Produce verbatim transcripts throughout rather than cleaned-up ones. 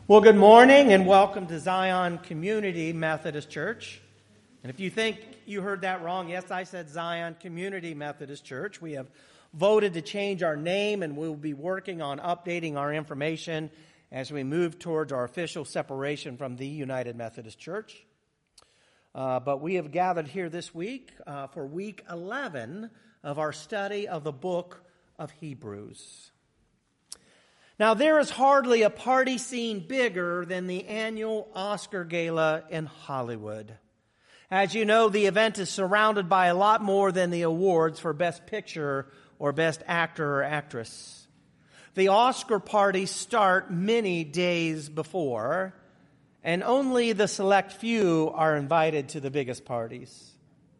Well, good morning and welcome to Zion Community Methodist Church. And if you think you heard that wrong, yes, I said Zion Community Methodist Church. We have voted to change our name, and we'll be working on updating our information as we move towards our official separation from the United Methodist Church. Uh, but we have gathered here this week uh, for week eleven of our study of the book of Hebrews. Now, there is hardly a party scene bigger than the annual Oscar Gala in Hollywood. As you know, the event is surrounded by a lot more than the awards for Best Picture or Best Actor or Actress. The Oscar parties start many days before, and only the select few are invited to the biggest parties.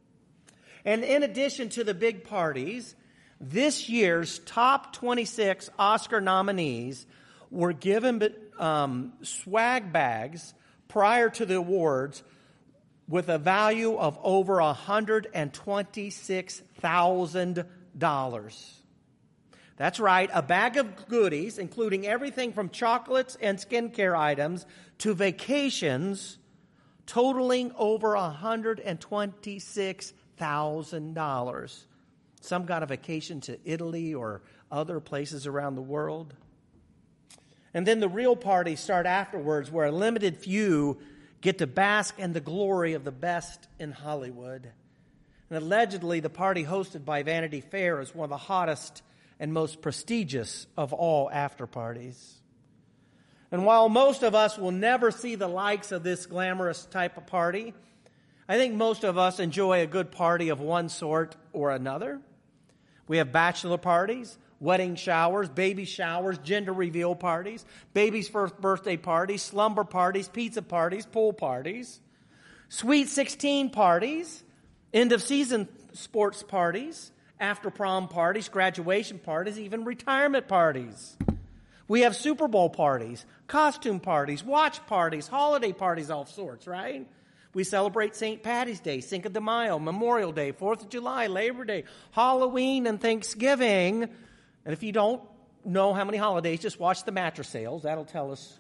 And in addition to the big parties, this year's top twenty-six Oscar nominees were given um, swag bags prior to the awards with a value of over one hundred twenty-six thousand dollars. That's right, a bag of goodies, including everything from chocolates and skincare items to vacations, totaling over one hundred twenty-six thousand dollars. Some got a vacation to Italy or other places around the world. And then the real parties start afterwards, where a limited few get to bask in the glory of the best in Hollywood. And allegedly, the party hosted by Vanity Fair is one of the hottest and most prestigious of all after parties. And while most of us will never see the likes of this glamorous type of party, I think most of us enjoy a good party of one sort or another. We have bachelor parties, wedding showers, baby showers, gender reveal parties, baby's first birthday parties, slumber parties, pizza parties, pool parties, sweet sixteen parties, end of season sports parties, after prom parties, graduation parties, even retirement parties. We have Super Bowl parties, costume parties, watch parties, holiday parties, all sorts, right? We celebrate Saint Patty's Day, Cinco de Mayo, Memorial Day, fourth of July, Labor Day, Halloween, and Thanksgiving. And if you don't know how many holidays, just watch the mattress sales. That'll tell us.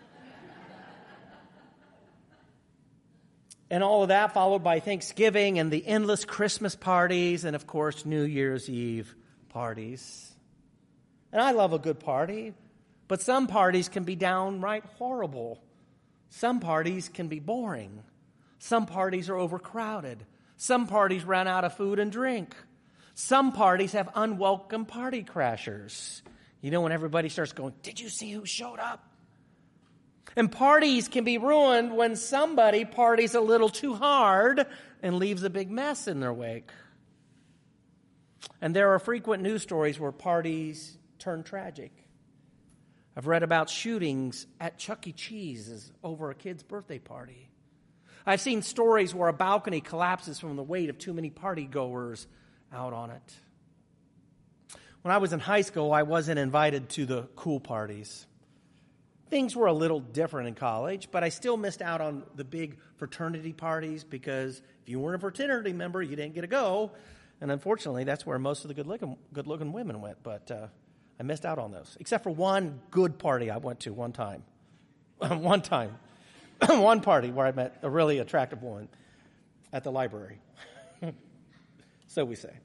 And all of that followed by Thanksgiving and the endless Christmas parties and, of course, New Year's Eve parties. And I love a good party, but some parties can be downright horrible. Some parties can be boring. Some parties are overcrowded. Some parties run out of food and drink. Some parties have unwelcome party crashers. You know, when everybody starts going, "Did you see who showed up?" And parties can be ruined when somebody parties a little too hard and leaves a big mess in their wake. And there are frequent news stories where parties turn tragic. I've read about shootings at Chuck E. Cheese over a kid's birthday party. I've seen stories where a balcony collapses from the weight of too many partygoers out on it. When I was in high school, I wasn't invited to the cool parties. Things were a little different in college, but I still missed out on the big fraternity parties because if you weren't a fraternity member, you didn't get to go. And unfortunately, that's where most of the good-looking, good-looking women went. But uh, I missed out on those, except for one good party I went to one time. one time. One party where I met a really attractive woman at the library. So we say.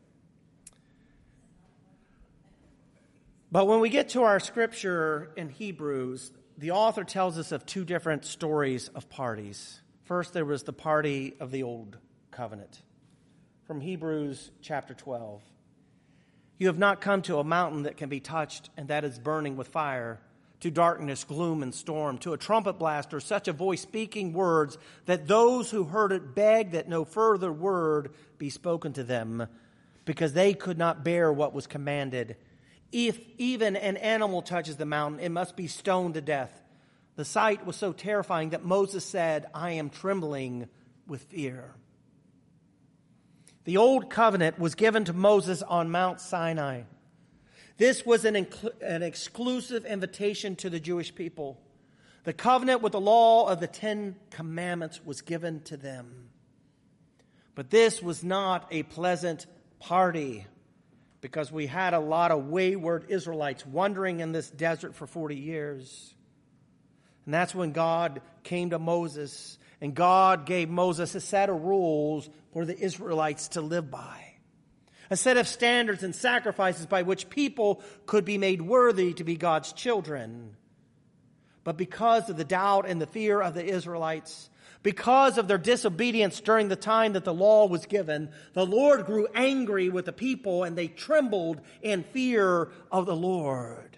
But when we get to our scripture in Hebrews, the author tells us of two different stories of parties. First, there was the party of the old covenant. From Hebrews chapter twelve. You have not come to a mountain that can be touched and that is burning with fire, to darkness, gloom, and storm, to a trumpet blast or such a voice speaking words that those who heard it begged that no further word be spoken to them, because they could not bear what was commanded. If even an animal touches the mountain, it must be stoned to death. The sight was so terrifying that Moses said, I am trembling with fear. The old covenant was given to Moses on Mount Sinai. This was an, inc- an exclusive invitation to the Jewish people. The covenant with the law of the Ten Commandments was given to them. But this was not a pleasant party, because we had a lot of wayward Israelites wandering in this desert for forty years. And that's when God came to Moses, and God gave Moses a set of rules for the Israelites to live by. A set of standards and sacrifices by which people could be made worthy to be God's children. But because of the doubt and the fear of the Israelites, because of their disobedience during the time that the law was given, the Lord grew angry with the people, and they trembled in fear of the Lord.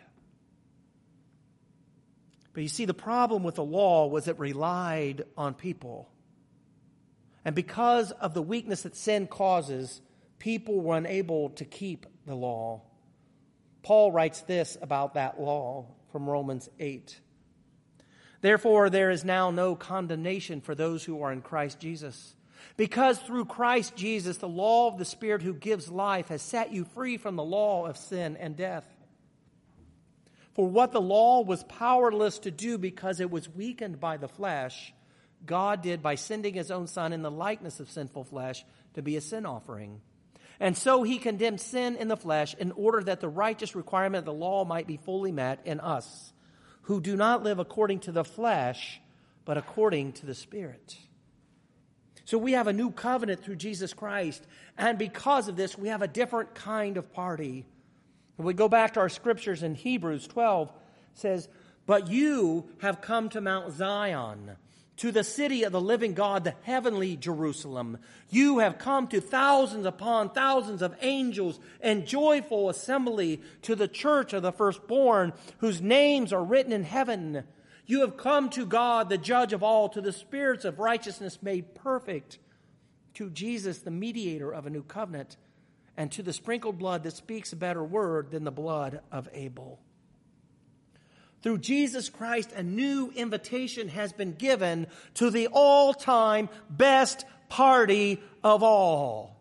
But you see, the problem with the law was it relied on people. And because of the weakness that sin causes, people were unable to keep the law. Paul writes this about that law from Romans eight. Therefore, there is now no condemnation for those who are in Christ Jesus. Because through Christ Jesus, the law of the Spirit who gives life has set you free from the law of sin and death. For what the law was powerless to do because it was weakened by the flesh, God did by sending his own Son in the likeness of sinful flesh to be a sin offering. And so he condemned sin in the flesh in order that the righteous requirement of the law might be fully met in us, who do not live according to the flesh, but according to the Spirit. So we have a new covenant through Jesus Christ, and because of this, we have a different kind of party. If we go back to our scriptures in Hebrews twelve, it says, "But you have come to Mount Zion, to the city of the living God, the heavenly Jerusalem. You have come to thousands upon thousands of angels and joyful assembly, to the church of the firstborn, whose names are written in heaven. You have come to God, the judge of all, to the spirits of righteousness made perfect, to Jesus, the mediator of a new covenant, and to the sprinkled blood that speaks a better word than the blood of Abel." Through Jesus Christ, a new invitation has been given to the all-time best party of all.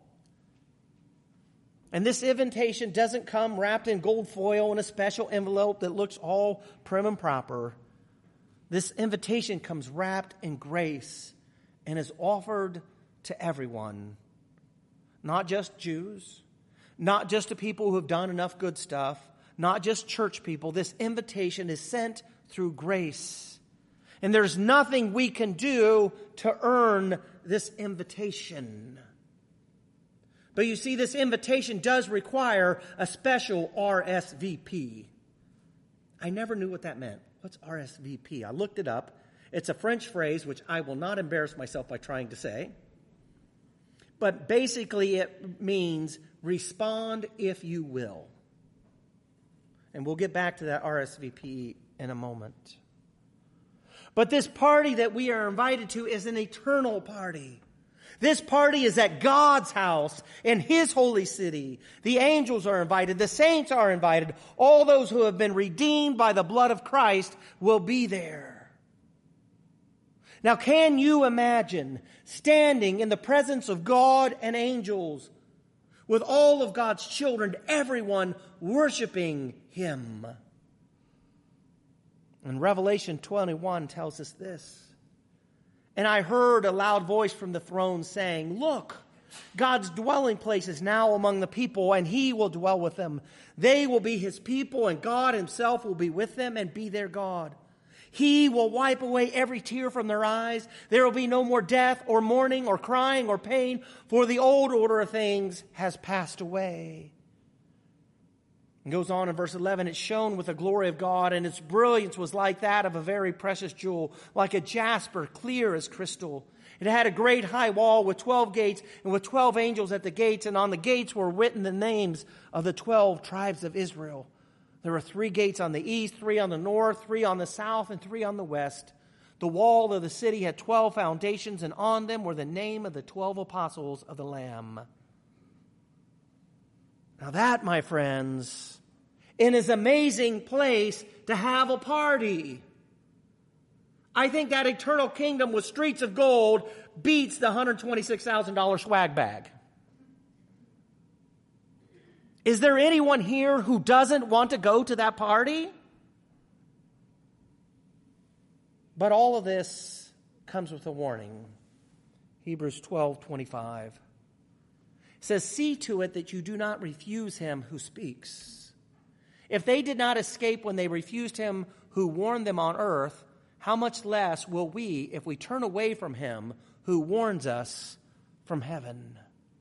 And this invitation doesn't come wrapped in gold foil in a special envelope that looks all prim and proper. This invitation comes wrapped in grace and is offered to everyone. Not just Jews, not just to people who have done enough good stuff, not just church people. This invitation is sent through grace. And there's nothing we can do to earn this invitation. But you see, this invitation does require a special R S V P. I never knew what that meant. What's R S V P? I looked it up. It's a French phrase, which I will not embarrass myself by trying to say. But basically it means respond if you will. And we'll get back to that R S V P in a moment. But this party that we are invited to is an eternal party. This party is at God's house in his holy city. The angels are invited. The saints are invited. All those who have been redeemed by the blood of Christ will be there. Now, can you imagine standing in the presence of God and angels with all of God's children, everyone worshiping him? And Revelation twenty-one tells us this. "And I heard a loud voice from the throne saying, 'Look, God's dwelling place is now among the people, and he will dwell with them. They will be his people, and God himself will be with them and be their God. He will wipe away every tear from their eyes. There will be no more death or mourning or crying or pain, for the old order of things has passed away.'" It goes on in verse eleven, "It shone with the glory of God, and its brilliance was like that of a very precious jewel, like a jasper, clear as crystal. It had a great high wall with twelve gates, and with twelve angels at the gates, and on the gates were written the names of the twelve tribes of Israel. There were three gates on the east, three on the north, three on the south, and three on the west. The wall of the city had twelve foundations, and on them were the name of the twelve apostles of the Lamb." Now that, my friends, is an amazing place to have a party. I think that eternal kingdom with streets of gold beats the one hundred twenty-six thousand dollars swag bag. Is there anyone here who doesn't want to go to that party? But all of this comes with a warning. Hebrews twelve twenty-five says, "See to it that you do not refuse him who speaks. If they did not escape when they refused him who warned them on earth, how much less will we if we turn away from him who warns us from heaven?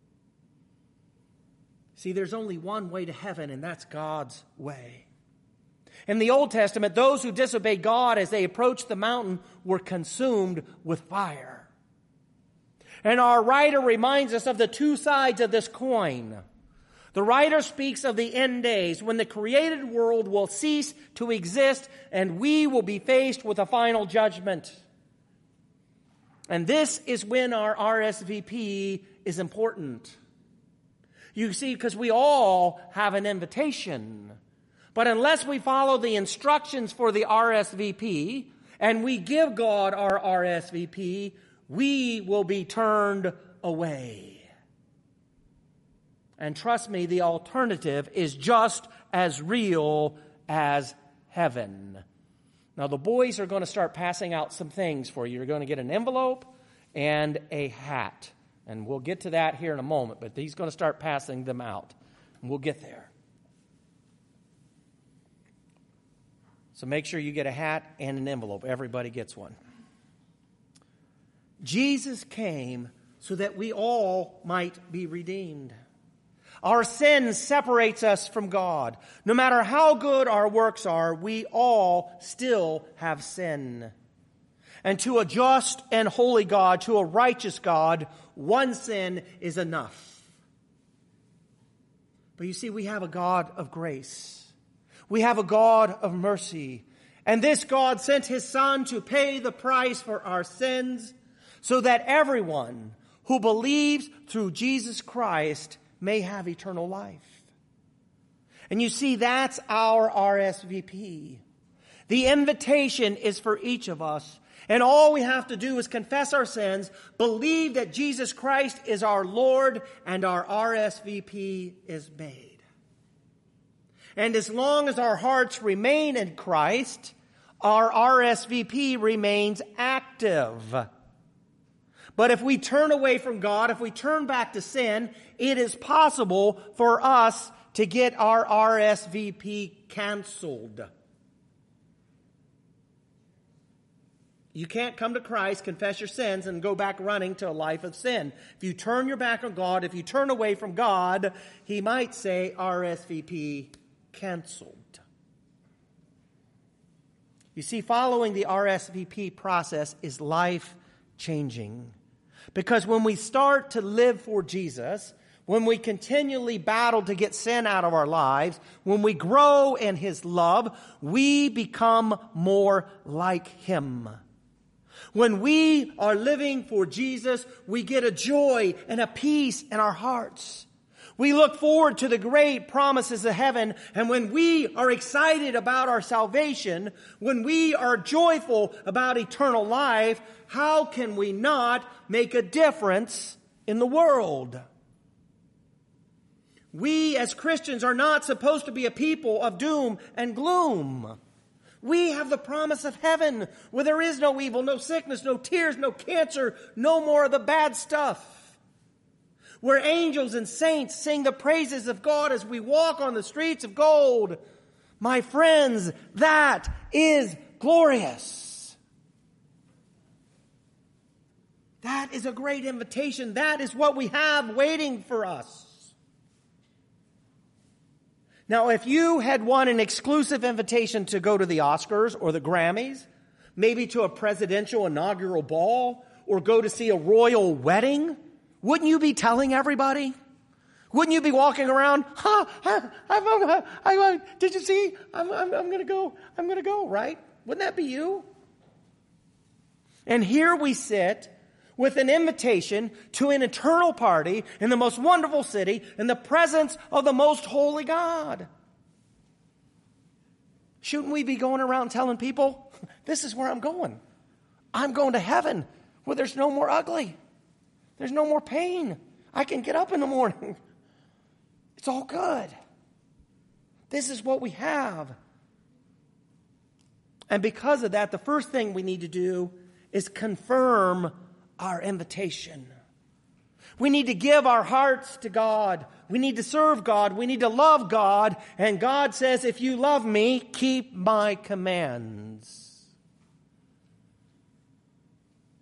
See, there's only one way to heaven, and that's God's way. In the Old Testament, those who disobeyed God as they approached the mountain were consumed with fire. And our writer reminds us of the two sides of this coin. The writer speaks of the end days when the created world will cease to exist and we will be faced with a final judgment. And this is when our R S V P is important. You see, because we all have an invitation. But unless we follow the instructions for the R S V P and we give God our R S V P, we will be turned away. And trust me, the alternative is just as real as heaven. Now, the boys are going to start passing out some things for you. You're going to get an envelope and a hat. And we'll get to that here in a moment, but he's going to start passing them out. And we'll get there. So make sure you get a hat and an envelope. Everybody gets one. Jesus came so that we all might be redeemed. Our sin separates us from God. No matter how good our works are, we all still have sin. And to a just and holy God, to a righteous God, one sin is enough. But you see, we have a God of grace. We have a God of mercy. And this God sent his Son to pay the price for our sins so that everyone who believes through Jesus Christ may have eternal life. And you see, that's our R S V P. The invitation is for each of us. And all we have to do is confess our sins, believe that Jesus Christ is our Lord, and our R S V P is made. And as long as our hearts remain in Christ, our R S V P remains active. But if we turn away from God, if we turn back to sin, it is possible for us to get our R S V P canceled. You can't come to Christ, confess your sins, and go back running to a life of sin. If you turn your back on God, if you turn away from God, he might say R S V P canceled. You see, following the R S V P process is life-changing. Because when we start to live for Jesus, when we continually battle to get sin out of our lives, when we grow in his love, we become more like him. When we are living for Jesus, we get a joy and a peace in our hearts. We look forward to the great promises of heaven, and when we are excited about our salvation, when we are joyful about eternal life, how can we not make a difference in the world? We as Christians are not supposed to be a people of doom and gloom. We have the promise of heaven where there is no evil, no sickness, no tears, no cancer, no more of the bad stuff. Where angels and saints sing the praises of God as we walk on the streets of gold. My friends, that is glorious. That is a great invitation. That is what we have waiting for us. Now, if you had won an exclusive invitation to go to the Oscars or the Grammys, maybe to a presidential inaugural ball, or go to see a royal wedding, wouldn't you be telling everybody? Wouldn't you be walking around, huh, I'm, I'm, I'm, did you see? I'm, I'm, I'm going to go, I'm going to go, right? Wouldn't that be you? And here we sit with an invitation to an eternal party in the most wonderful city in the presence of the most holy God. Shouldn't we be going around telling people, this is where I'm going. I'm going to heaven where there's no more ugly. There's no more pain. I can get up in the morning. It's all good. This is what we have. And because of that, the first thing we need to do is confirm our invitation. We need to give our hearts to God. We need to serve God. We need to love God. And God says, if you love me, keep my commands.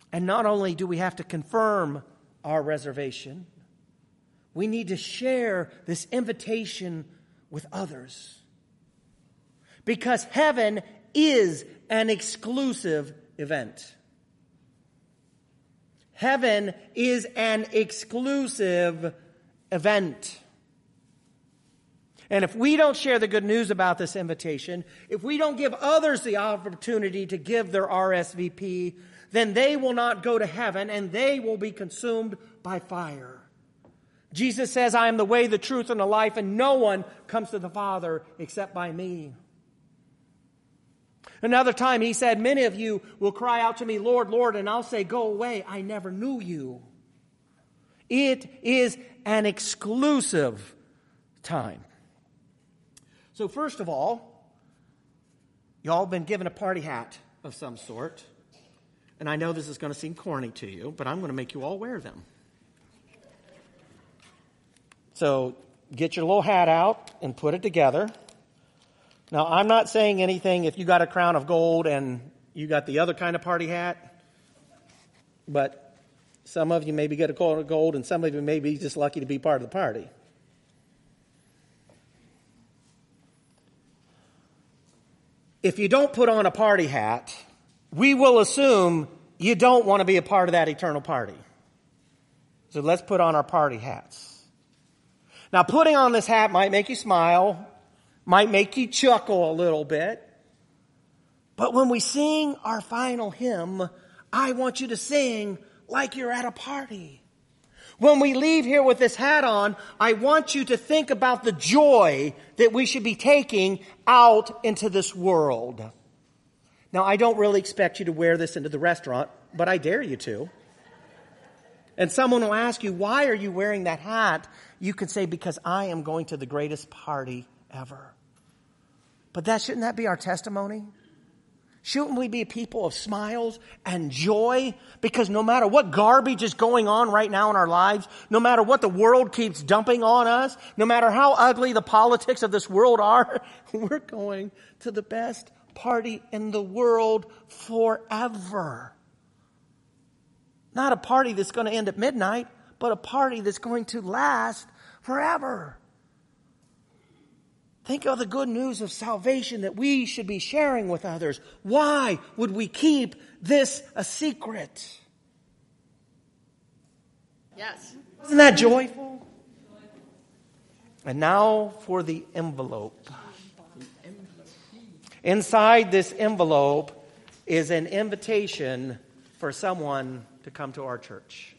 And not only do we have to confirm our reservation, we need to share this invitation with others. Because heaven is an exclusive event. Heaven is an exclusive event. And if we don't share the good news about this invitation, if we don't give others the opportunity to give their R S V P, then they will not go to heaven and they will be consumed by fire. Jesus says, I am the way, the truth, and the life, and no one comes to the Father except by me. Another time he said, many of you will cry out to me, Lord, Lord, and I'll say, go away, I never knew you. It is an exclusive time. So first of all, y'all been given a party hat of some sort. And I know this is going to seem corny to you, but I'm going to make you all wear them. So get your little hat out and put it together. Now, I'm not saying anything if you got a crown of gold and you got the other kind of party hat. But some of you maybe get a crown of gold and some of you may be just lucky to be part of the party. If you don't put on a party hat, we will assume you don't want to be a part of that eternal party. So let's put on our party hats. Now, putting on this hat might make you smile, might make you chuckle a little bit. But when we sing our final hymn, I want you to sing like you're at a party. When we leave here with this hat on, I want you to think about the joy that we should be taking out into this world. Now, I don't really expect you to wear this into the restaurant, but I dare you to. And someone will ask you, why are you wearing that hat? You can say, because I am going to the greatest party ever. But that shouldn't that be our testimony? Shouldn't we be a people of smiles and joy? Because no matter what garbage is going on right now in our lives, no matter what the world keeps dumping on us, no matter how ugly the politics of this world are, we're going to the best party in the world forever. Not a party that's going to end at midnight, but a party that's going to last forever. Think of the good news of salvation that we should be sharing with others. Why would we keep this a secret? Yes. Isn't that joyful? And now for the envelope. Inside this envelope is an invitation for someone to come to our church.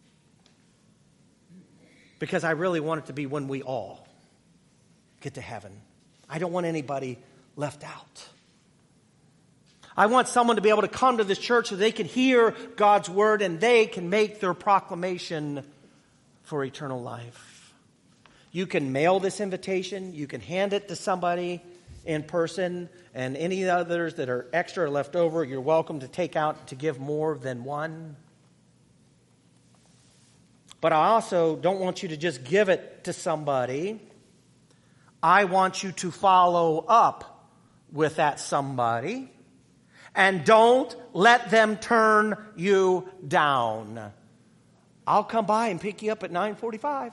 Because I really want it to be when we all get to heaven. I don't want anybody left out. I want someone to be able to come to this church so they can hear God's word and they can make their proclamation for eternal life. You can mail this invitation. You can hand it to somebody in person, and any others that are extra or left over, you're welcome to take out to give more than one. But I also don't want you to just give it to somebody. I want you to follow up with that somebody. And don't let them turn you down. I'll come by and pick you up at nine forty-five.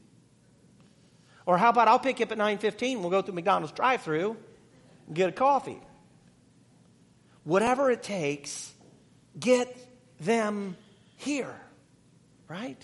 Or how about I'll pick you up at nine fifteen. We'll go through McDonald's drive-thru and get a coffee. Whatever it takes, get them here. Right?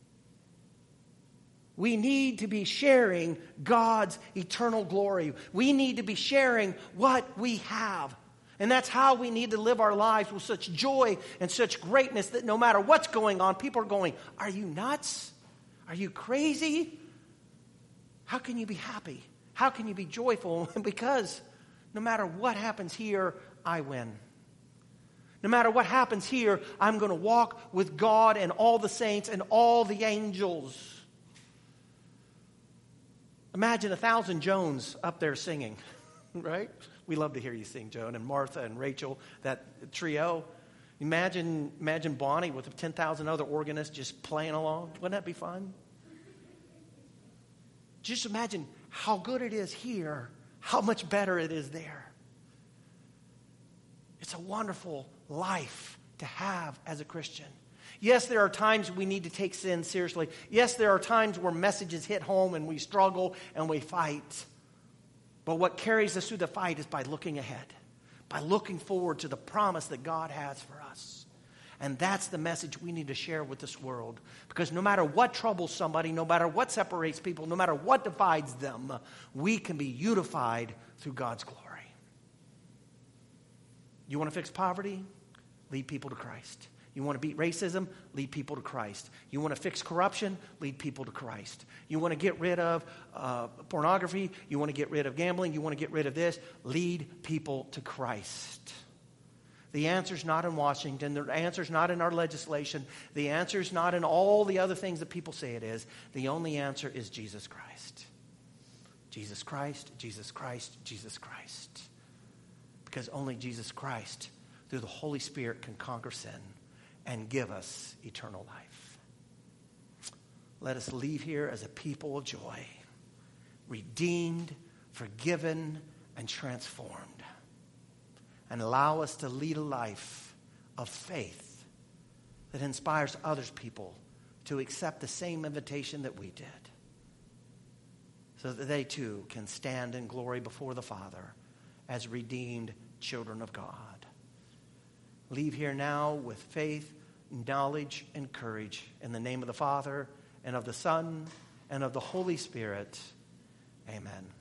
We need to be sharing God's eternal glory. We need to be sharing what we have. And that's how we need to live our lives, with such joy and such greatness that no matter what's going on, people are going, are you nuts? Are you crazy? How can you be happy? How can you be joyful? Because no matter what happens here, I win. No matter what happens here, I'm going to walk with God and all the saints and all the angels. Imagine a thousand Joans up there singing, right? We love to hear you sing, Joan, and Martha and Rachel, that trio. Imagine, imagine Bonnie with ten thousand other organists just playing along. Wouldn't that be fun? Just imagine how good it is here, how much better it is there. It's a wonderful life to have as a Christian. Yes, there are times we need to take sin seriously. Yes, there are times where messages hit home and we struggle and we fight. But what carries us through the fight is by looking ahead, by looking forward to the promise that God has for us. And that's the message we need to share with this world. Because no matter what troubles somebody, no matter what separates people, no matter what divides them, we can be unified through God's glory. You want to fix poverty? Lead people to Christ. You want to beat racism? Lead people to Christ. You want to fix corruption? Lead people to Christ. You want to get rid of uh, pornography? You want to get rid of gambling? You want to get rid of this? Lead people to Christ. The answer's not in Washington. The answer's not in our legislation. The answer's not in all the other things that people say it is. The only answer is Jesus Christ. Jesus Christ, Jesus Christ, Jesus Christ. Because only Jesus Christ, through the Holy Spirit, can conquer sin and give us eternal life. Let us leave here as a people of joy, redeemed, forgiven, and transformed. And allow us to lead a life of faith that inspires others people to accept the same invitation that we did, so that they too can stand in glory before the Father as redeemed children of God. Leave here now with faith, knowledge, and courage in the name of the Father and of the Son and of the Holy Spirit. Amen.